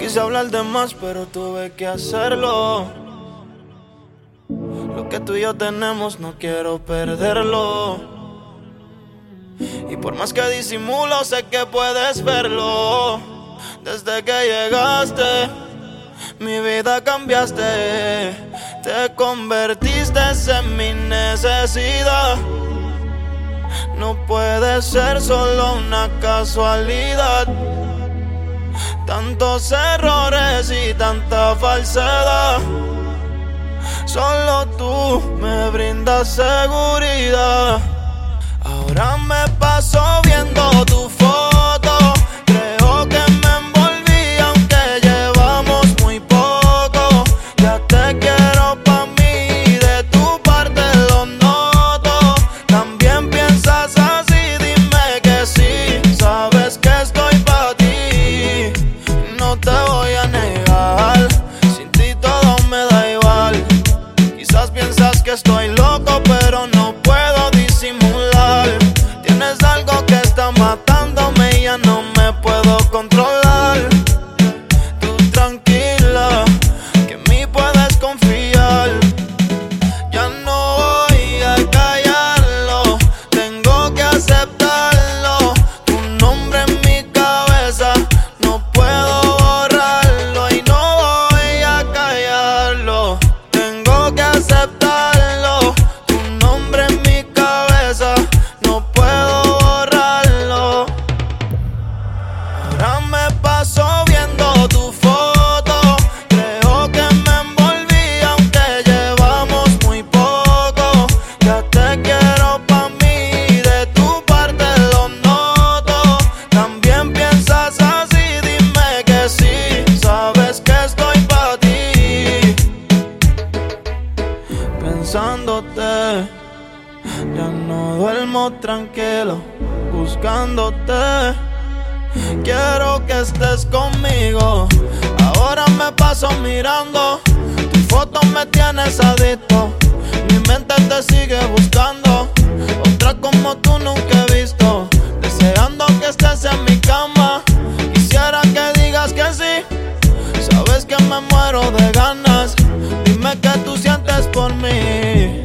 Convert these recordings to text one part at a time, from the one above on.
quise hablar de más, pero tuve que hacerlo. Lo que tú y yo tenemos no quiero perderlo. Y por más que disimulo, sé que puedes verlo. Desde que llegaste, mi vida cambiaste. Te convertiste en mi necesidad. No puede ser solo una casualidad. Tantos errores y tanta falsedad. Solo tú me brindas seguridad. Ahora me paso viendo tu foto. Creo que me envolví aunque llevamos muy poco. Ya te quiero pa' mí, de tu parte lo noto. También piensas así, dime que sí. Sabes que estoy pa' ti, no te voy a negar. Sin ti todo me da igual. Quizás piensas que estoy loco, pero no puedo disimular. Tienes algo que está matándome y ya no me puedo controlar. Tú tranquila, que en mí puedes confiar. Ya no voy a callarlo, tengo que aceptarlo. Tu nombre en mi cabeza, no puedo borrarlo. Y no voy a callarlo, tengo que aceptarlo. Tu nombre en mi cabeza, no puedo borrarlo. Ahora me paso viendo tu foto. Creo que me envolví aunque llevamos muy poco. Ya te quiero pa' mí, de tu parte lo noto. También piensas así, dime que sí. Sabes que estoy pa' ti. Pensándote, ya no duermo tranquilo, buscándote. Quiero que estés conmigo. Ahora me paso mirando tu foto, me tienes adicto. Mi mente te sigue buscando. Otra como tú nunca he visto. Deseando que estés en mi cama. Quisiera que digas que sí. Sabes que me muero de ganas. Dime que tú sientes por mí.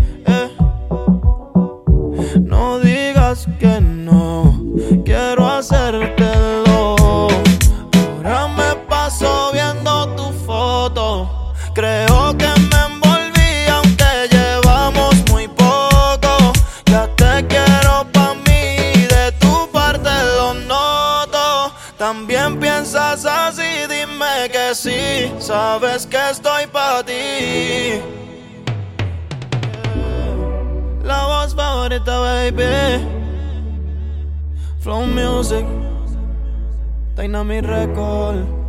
No digas que no, quiero hacértelo. Ahora me paso viendo tu foto. Creo que me envolví aunque llevamos muy poco. Ya te quiero pa' mí, de tu parte lo noto. También piensas así, dime que sí. Sabes que estoy pa' ti. La voz favorita, baby. Flow Music, Dynamic Record.